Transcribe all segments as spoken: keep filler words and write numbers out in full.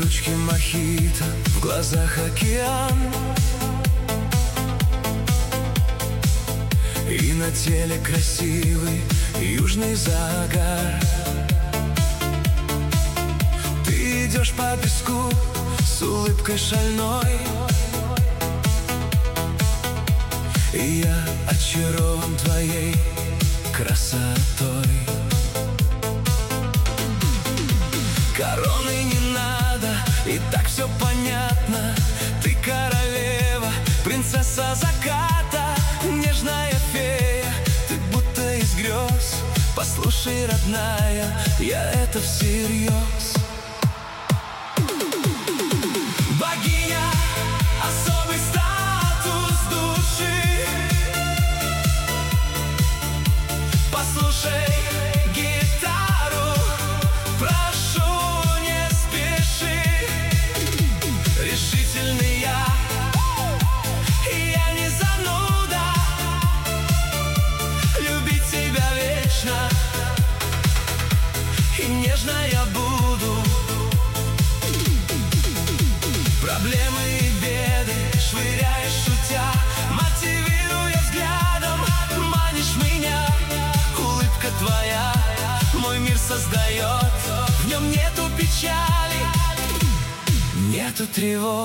ручки мохито, в глазах океан, и на теле красивый южный загар. Ты идешь по песку с улыбкой шальной, и я очарован твоей красотой. Короны не надо, и так все понятно. Ты королева, принцесса заката, нежная фея, ты будто из грез. Послушай, родная, я это всерьез. Богиня, особый статус души. Послушай гитару, прошу, не спеши. Решительный я, и я не зануда. Любить тебя вечно, и нежно я буду. Проблемы и беды швыряешь шутя, мотивируя взглядом, манишь меня. Улыбка твоя мой мир создает, в нем нету печали, нету тревог.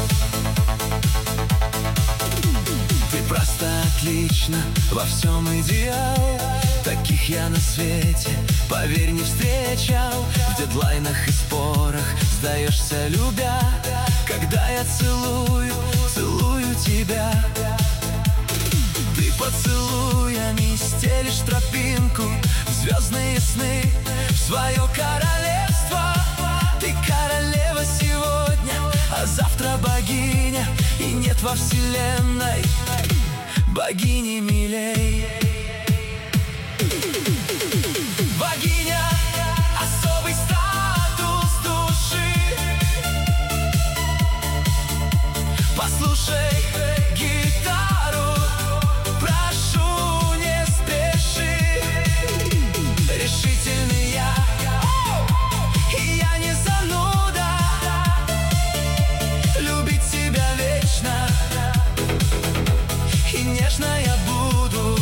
Ты просто отлично, во всем идеал. Таких я на свете, поверь, не встречал. В дедлайнах и спорах сдаешься, любя. Когда я целую, целую тебя, ты поцелуями стелишь тропинку в звездные сны, в свое королевство. Ты королева сегодня, а завтра богиня, и нет во вселенной богини милей. Богиня, особый статус души. Послушай гитару, прошу, не спеши. Решительный я, и я не зануда. Любить тебя вечно, и нежно я буду.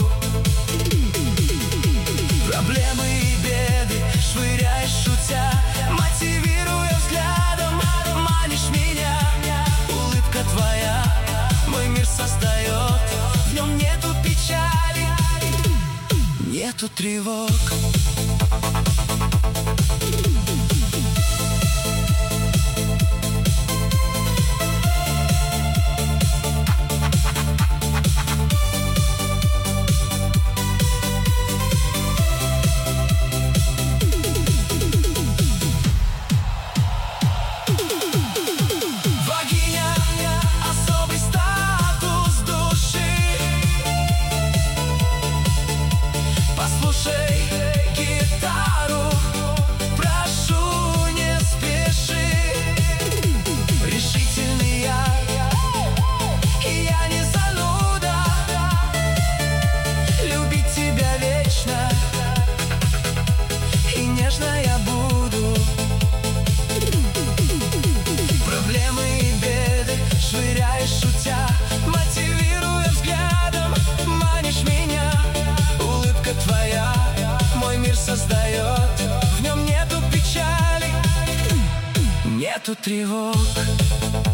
Проблемы и беды швыряешь шутя, мотивируя взглядом, манишь меня. Улыбка твоя мой мир создает, в нем нету печали, нету тревог. Создает, в нем нету печали, нету тревог.